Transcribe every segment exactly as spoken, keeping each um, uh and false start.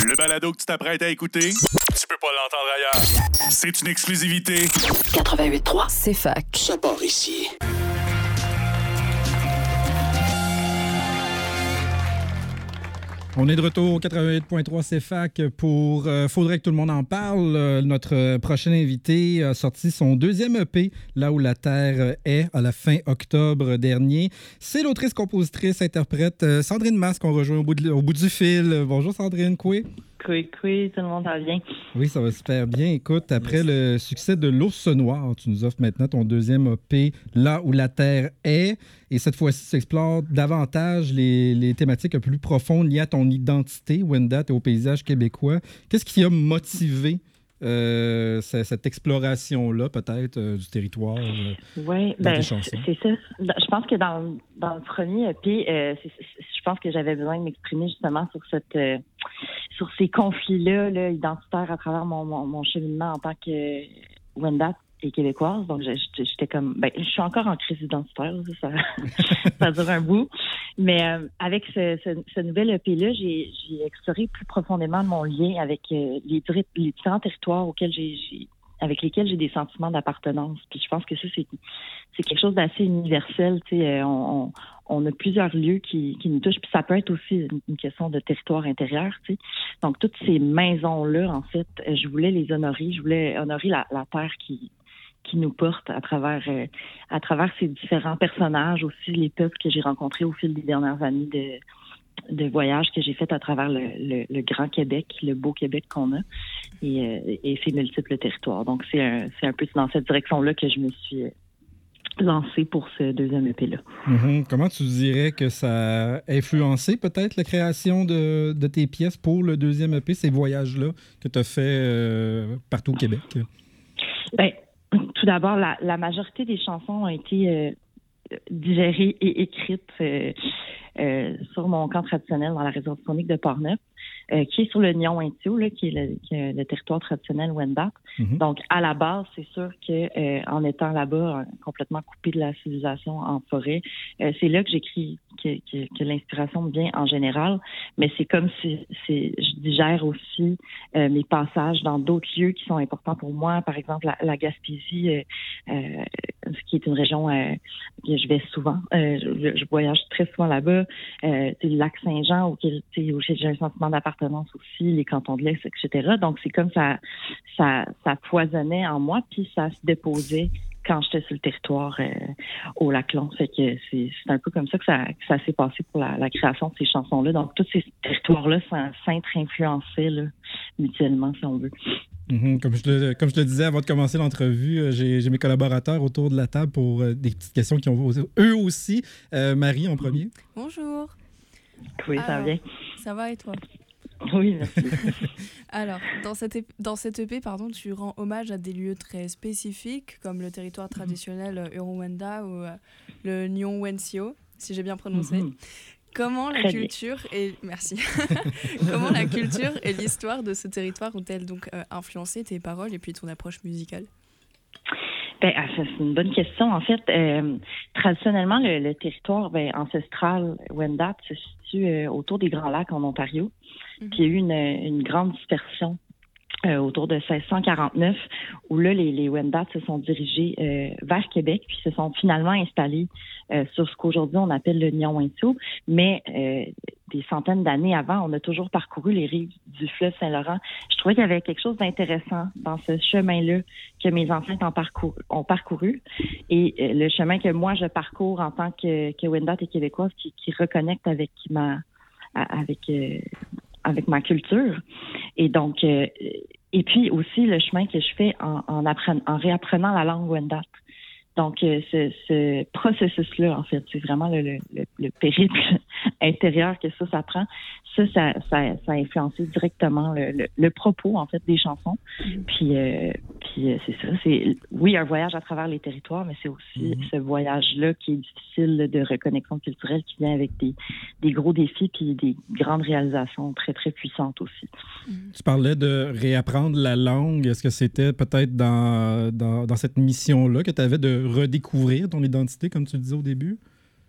Le balado que tu t'apprêtes à écouter, tu peux pas l'entendre ailleurs. C'est une exclusivité. quatre-vingt-huit trois, c'est fac. Ça part ici. On est de retour au quatre-vingt-huit point trois C F A C pour euh, Faudrait que tout le monde en parle. Euh, notre prochain invité a sorti son deuxième E P, Là où la Terre est, à la fin octobre dernier. C'est l'autrice, compositrice, interprète euh, Sandrine Mas qu'on rejoint au bout, de, au bout du fil. Bonjour Sandrine, quoi? Oui, oui, tout le monde va bien. Oui, ça va super bien. Écoute, après le succès de L'Ours Noir, tu nous offres maintenant ton deuxième E P, Là où la Terre est. Et cette fois-ci, tu explores davantage les, les thématiques un peu plus profondes liées à ton identité, Wendat, et au paysage québécois. Qu'est-ce qui a motivé euh, cette, cette exploration-là, peut-être, euh, du territoire euh, oui, dans ben, tes chansons? C'est ça. Je pense que dans, dans le premier E P, euh, c'est, c'est, je pense que j'avais besoin de m'exprimer justement sur cette... Euh, sur ces conflits-là là, identitaires à travers mon, mon, mon cheminement en tant que Wendat et québécoise. Donc, j'étais comme... Ben, je suis encore en crise identitaire. Ça, ça dure un bout. Mais euh, avec ce, ce, ce nouvel E P-là, j'ai, j'ai exploré plus profondément mon lien avec euh, les, les différents territoires auxquels j'ai... j'ai avec lesquels j'ai des sentiments d'appartenance. Puis je pense que ça, c'est, c'est quelque chose d'assez universel. Tu sais, on, on, on a plusieurs lieux qui, qui nous touchent. Puis ça peut être aussi une question de territoire intérieur. Tu sais. Donc, toutes ces maisons-là, en fait, je voulais les honorer. Je voulais honorer la, la terre qui, qui nous porte à travers, euh, à travers ces différents personnages, aussi les peuples que j'ai rencontrés au fil des dernières années de de voyages que j'ai fait à travers le, le, le Grand Québec, le beau Québec qu'on a, et, euh, et ses multiples territoires. Donc, c'est un, c'est un peu dans cette direction-là que je me suis lancée pour ce deuxième E P-là. Mm-hmm. Comment tu dirais que ça a influencé peut-être la création de, de tes pièces pour le deuxième E P, ces voyages-là que tu as fait euh, partout au Québec? Bien, tout d'abord, la, la majorité des chansons ont été euh, digérées et écrites euh, Euh, sur mon camp traditionnel dans la réserve faunique de Portneuf, euh, qui est sur le Nion-Wentio, là, qui est le, qui est le territoire traditionnel Wendat. Mm-hmm. Donc, à la base, c'est sûr que euh, en étant là-bas, euh, complètement coupé de la civilisation en forêt, euh, c'est là que j'écris, que, que, que l'inspiration me vient en général. Mais c'est comme si c'est, je digère aussi euh, mes passages dans d'autres lieux qui sont importants pour moi. Par exemple, la, la Gaspésie, euh, euh, qui est une région euh, que je vais souvent. Euh, je, je voyage très souvent là-bas. Euh, le lac Saint-Jean, auquel où j'ai un sentiment d'appartenance aussi, les cantons de l'Est, et cetera. Donc, c'est comme ça, ça, ça foisonnait en moi, puis ça se déposait quand j'étais sur le territoire euh, au Lac-Long. Fait que c'est, c'est un peu comme ça que ça, que ça s'est passé pour la, la création de ces chansons-là. Donc, tous ces territoires-là s'inter-influençaient là, mutuellement, si on veut. Mm-hmm. Comme, je te, comme je te disais avant de commencer l'entrevue, j'ai, j'ai mes collaborateurs autour de la table pour euh, des petites questions qui ont posé eux aussi. Euh, Marie, en premier. Bonjour. Oui, ça va bien. Ça va et toi? Oui, merci. Alors, dans cette, dans cette E P, pardon, tu rends hommage à des lieux très spécifiques, comme le territoire traditionnel Huron-Wendat ou euh, le Nion-Wentio, si j'ai bien prononcé. Mm-hmm. Comment la Très culture bien. et merci. Comment la culture et l'histoire de ce territoire ont-elles donc euh, influencé tes paroles et puis ton approche musicale? Ben, c'est une bonne question. En fait, euh, traditionnellement, le, le territoire ben, ancestral Wendat se situe euh, autour des Grands Lacs en Ontario. Mm-hmm. Puis il y a eu une, une grande dispersion euh, autour de seize cent quarante-neuf, où là, les, les Wendat se sont dirigés euh, vers Québec, puis se sont finalement installés euh, sur ce qu'aujourd'hui on appelle le Nion-Wentio. Mais euh, des centaines d'années avant, on a toujours parcouru les rives du fleuve Saint-Laurent. Je trouvais qu'il y avait quelque chose d'intéressant dans ce chemin-là que mes ancêtres ont parcouru. Ont parcouru. Et euh, le chemin que moi, je parcours en tant que, que Wendat et québécoise, qui, qui reconnecte avec ma... avec... Euh, avec ma culture. Et donc, euh, et puis aussi le chemin que je fais en, en, appren- en réapprenant la langue Wendat. Donc, euh, ce, ce processus-là, en fait, c'est vraiment le, le, le, le périple intérieur que ça, ça prend. Ça, ça, ça, ça a influencé directement le, le, le propos, en fait, des chansons. Mm-hmm. Puis, euh, puis euh, c'est ça. C'est, oui, un voyage à travers les territoires, mais c'est aussi mm-hmm. ce voyage-là qui est difficile de reconnexion culturelle, qui vient avec des, des gros défis puis des grandes réalisations très, très puissantes aussi. Mm-hmm. Tu parlais de réapprendre la langue. Est-ce que c'était peut-être dans, dans, dans cette mission-là que tu avais de redécouvrir ton identité, comme tu disais au début?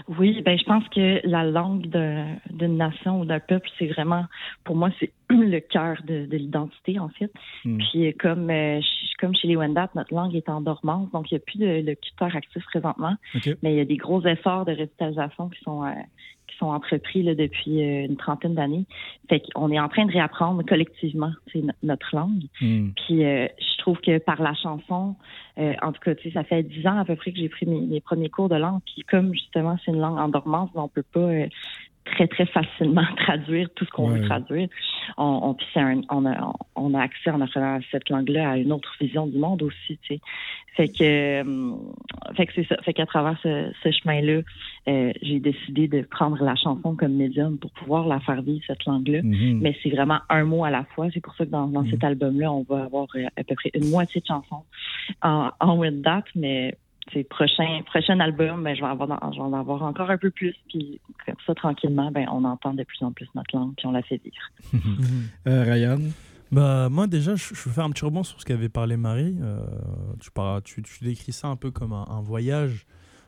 Oui, ben je pense que la langue de, d'une nation ou d'un peuple, c'est vraiment, pour moi, c'est le cœur de, de l'identité, en fait. Mm. Puis comme, euh, comme chez les Wendat, notre langue est en dormance, donc il n'y a plus de locuteurs actifs présentement, okay. Mais il y a des gros efforts de revitalisation qui sont... Euh, qui sont entrepris là, depuis euh, une trentaine d'années. Fait qu'on est en train de réapprendre collectivement no- notre langue. Mm. Puis euh, je trouve que par la chanson, euh, en tout cas, tu sais, ça fait dix ans à peu près que j'ai pris mes, mes premiers cours de langue. Puis comme justement, c'est une langue en dormance, on peut pas euh, très, très facilement traduire tout ce qu'on ouais. veut traduire. On, on, puis c'est un, on, a, on a accès en apprenant cette langue-là à une autre vision du monde aussi, tu sais. Fait que, euh, fait que c'est ça. Fait qu'à travers ce, ce chemin-là, euh, j'ai décidé de prendre la chanson comme médium pour pouvoir la faire vivre, cette langue-là. Mm-hmm. Mais c'est vraiment un mot à la fois. C'est pour ça que dans, dans mm-hmm. cet album-là, on va avoir euh, à peu près une moitié de chansons en, en Wendat, mais c'est prochain prochain album, ben, je vais avoir je vais en avoir encore un peu plus, puis comme ça tranquillement, ben on entend de plus en plus notre langue, puis on la fait vivre. euh, Ryan. Bah moi déjà, je, je veux faire un petit rebond sur ce qu'avait parlé Marie. Euh, tu, par, tu, tu décris ça un peu comme un, un voyage.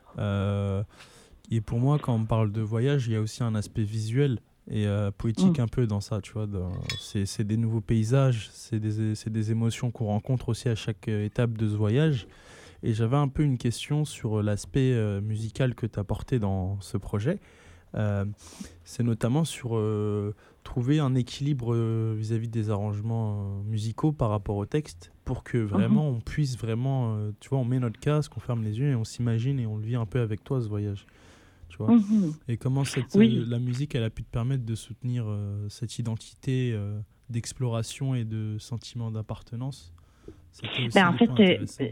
Euh, et pour moi, quand on parle de voyage, il y a aussi un aspect visuel et euh, poétique mmh. un peu dans ça. Tu vois, dans, c'est, c'est des nouveaux paysages, c'est des, c'est des émotions qu'on rencontre aussi à chaque étape de ce voyage. Et j'avais un peu une question sur l'aspect euh, musical que tu as porté dans ce projet. Euh, c'est notamment sur euh, trouver un équilibre euh, vis-à-vis des arrangements euh, musicaux par rapport au texte pour que vraiment mm-hmm. on puisse vraiment, euh, tu vois, on met notre casque, on ferme les yeux et on s'imagine et on le vit un peu avec toi ce voyage. Tu vois. Mm-hmm. Et comment cette, oui. euh, la musique elle a pu te permettre de soutenir euh, cette identité euh, d'exploration et de sentiment d'appartenance. C'était aussi ben, en fait, euh,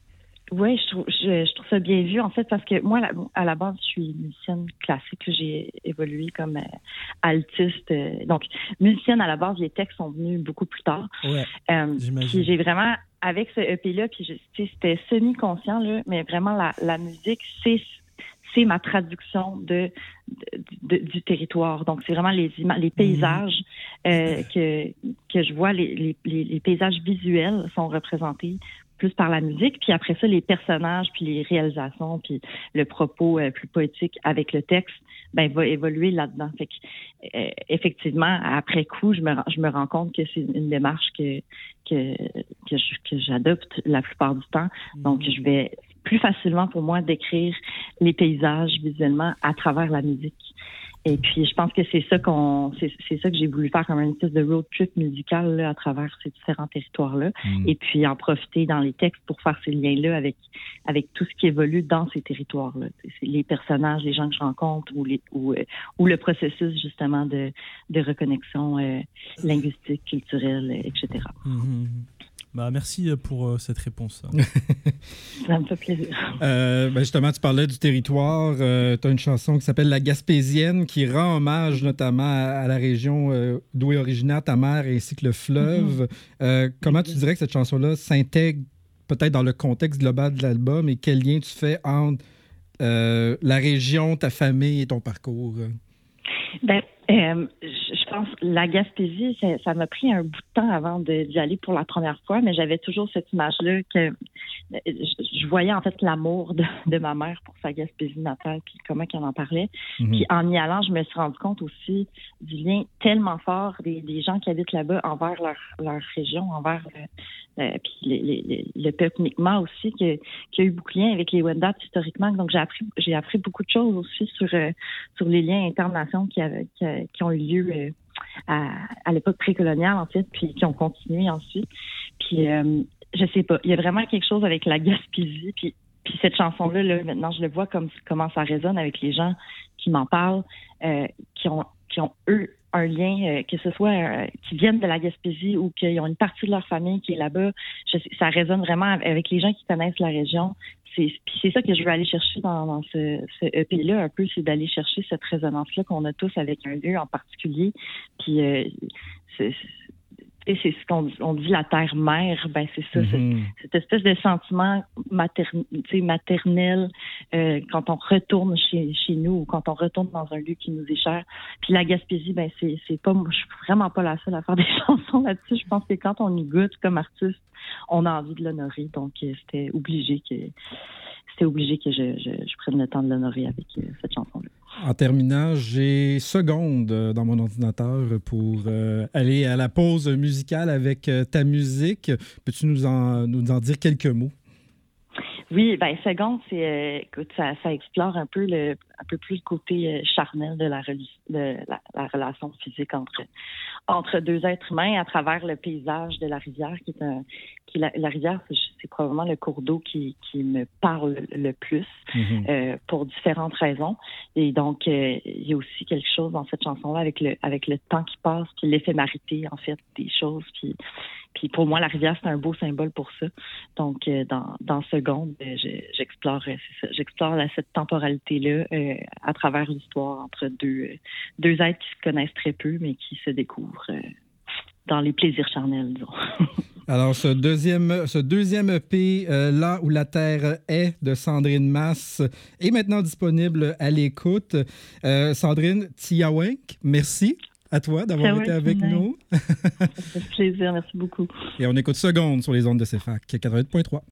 oui, je trouve, je, je trouve ça bien vu, en fait, parce que moi, à la base, je suis musicienne classique. J'ai évolué comme euh, altiste. Euh, donc, musicienne, à la base, les textes sont venus beaucoup plus tard. Ouais, euh, j'imagine. Puis j'ai vraiment, avec ce E P-là, puis je, c'était semi-conscient, là, mais vraiment, la, la musique, c'est, c'est ma traduction de, de, de, du territoire. Donc, c'est vraiment les, ima- les paysages mmh. euh, que, que je vois, les, les, les paysages visuels sont représentés plus par la musique, puis après ça, les personnages, puis les réalisations, puis le propos euh, plus poétique avec le texte, ben va évoluer là-dedans. Fait que, euh, effectivement, après coup, je me, je me rends compte que c'est une démarche que, que, que, je, que j'adopte la plupart du temps. Donc, je vais plus facilement pour moi décrire les paysages visuellement à travers la musique. Et puis, je pense que c'est ça qu'on, c'est, c'est ça que j'ai voulu faire comme une espèce de road trip musical là, à travers ces différents territoires-là. Mmh. Et puis, en profiter dans les textes pour faire ces liens-là avec, avec tout ce qui évolue dans ces territoires-là. C'est les personnages, les gens que je rencontre ou, les, ou, euh, ou le processus, justement, de, de reconnexion euh, linguistique, culturelle, et cetera. Mmh. Bah, merci pour euh, cette réponse. Ça me fait plaisir. Euh, ben justement, tu parlais du territoire. Euh, tu as une chanson qui s'appelle La Gaspésienne qui rend hommage notamment à, à la région euh, d'où est originaire ta mère ainsi que le fleuve. Mm-hmm. Euh, comment tu dirais que cette chanson-là s'intègre peut-être dans le contexte global de l'album et quel lien tu fais entre euh, la région, ta famille et ton parcours? Ben, euh, je pense la Gaspésie, ça, ça m'a pris un bout de temps avant de, d'y aller pour la première fois, mais j'avais toujours cette image-là que je, je voyais en fait l'amour de, de ma mère pour sa Gaspésie natale, puis comment qu'elle en parlait. Mm-hmm. Puis en y allant, je me suis rendu compte aussi du lien tellement fort des, des gens qui habitent là-bas envers leur, leur région, envers le, euh, puis les, les, le peuple Mi'kmaq aussi, que, qui a eu beaucoup de liens avec les Wendat historiquement. Donc j'ai appris, j'ai appris beaucoup de choses aussi sur, euh, sur les liens internationaux qui, avaient, qui, qui ont eu lieu euh, à, à l'époque précoloniale, en fait, puis qui ont continué ensuite. Puis, euh, je sais pas, il y a vraiment quelque chose avec la Gaspésie, puis, puis cette chanson-là, là, maintenant, je le vois comme comment ça résonne avec les gens qui m'en parlent, euh, qui ont, qui ont, eux, un lien, euh, que ce soit euh, qui viennent de la Gaspésie ou qu'ils ont une partie de leur famille qui est là-bas. Je sais, ça résonne vraiment avec les gens qui connaissent la région. C'est, puis c'est ça que je veux aller chercher dans, dans ce, ce E P-là, un peu, c'est d'aller chercher cette résonance-là qu'on a tous avec un lieu en particulier. Puis euh, c'est, c'est, c'est ce qu'on dit, on dit la terre-mère, ben c'est ça, mm-hmm. c'est, cette espèce de sentiment materne, maternel euh, quand on retourne chez, chez nous ou quand on retourne dans un lieu qui nous est cher. Puis la Gaspésie, ben c'est, c'est pas, je suis vraiment pas la seule à faire des chansons là-dessus. Je pense que quand on y goûte comme artiste, on a envie de l'honorer, donc euh, c'était obligé que c'était obligé que je, je, je prenne le temps de l'honorer avec euh, cette chanson-là. En terminant, j'ai seconde dans mon ordinateur pour euh, aller à la pause musicale avec euh, ta musique. Peux-tu nous en, nous en dire quelques mots? Oui, ben seconde, c'est euh, écoute, ça, ça explore un peu le un peu plus le côté euh, charnel de la, de la, la relation physique entre entre deux êtres humains à travers le paysage de la rivière, qui est un qui la, la rivière, c'est, c'est probablement le cours d'eau qui, qui me parle le plus mm-hmm. euh, pour différentes raisons. Et donc euh, il y a aussi quelque chose dans cette chanson-là avec le avec le temps qui passe, puis l'éphémérité en fait des choses, puis Puis pour moi, la rivière, c'est un beau symbole pour ça. Donc, euh, dans, dans Seconde, euh, je, j'explore, euh, c'est ça, j'explore la, cette temporalité-là euh, à travers l'histoire entre deux, euh, deux êtres qui se connaissent très peu, mais qui se découvrent euh, dans les plaisirs charnels, disons. Alors, ce deuxième, ce deuxième E P, euh, Là où la Terre est, de Sandrine Masse, est maintenant disponible à l'écoute. Euh, Sandrine Tiawenk, merci. À toi d'avoir été avec nous. Ça fait plaisir, merci beaucoup. Et on écoute Seconde sur les ondes de C F A C quatre-vingt-huit point trois.